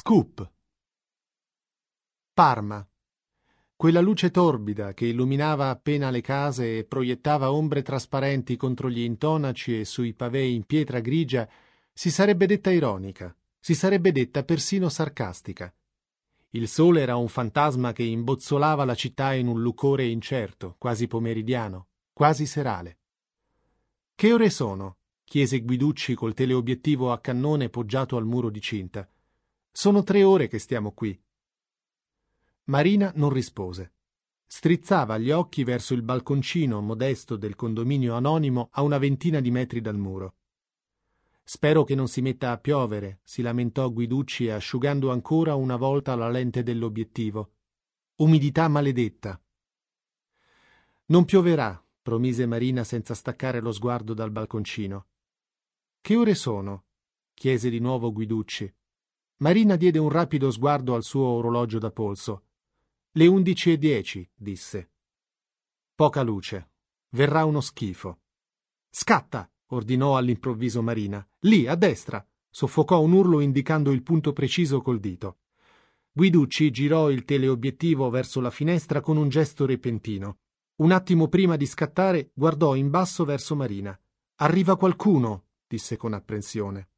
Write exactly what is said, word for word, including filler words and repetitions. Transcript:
Scoop. Parma. Quella luce torbida che illuminava appena le case e proiettava ombre trasparenti contro gli intonaci e sui pavei in pietra grigia si sarebbe detta ironica, si sarebbe detta persino sarcastica. Il sole era un fantasma che imbozzolava la città in un lucore incerto, quasi pomeridiano, quasi serale. «Che ore sono?» chiese Guiducci col teleobiettivo a cannone poggiato al muro di cinta. «Sono tre ore che stiamo qui». Marina non rispose. Strizzava gli occhi verso il balconcino modesto del condominio anonimo a una ventina di metri dal muro. «Spero che non si metta a piovere», si lamentò Guiducci asciugando ancora una volta la lente dell'obiettivo. «Umidità maledetta». «Non pioverà», promise Marina senza staccare lo sguardo dal balconcino. «Che ore sono?» chiese di nuovo Guiducci. Marina diede un rapido sguardo al suo orologio da polso. «Le undici e dieci», disse. «Poca luce. Verrà uno schifo». «Scatta!» ordinò all'improvviso Marina. «Lì, a destra!» soffocò un urlo indicando il punto preciso col dito. Guiducci girò il teleobiettivo verso la finestra con un gesto repentino. Un attimo prima di scattare guardò in basso verso Marina. «Arriva qualcuno!» disse con apprensione.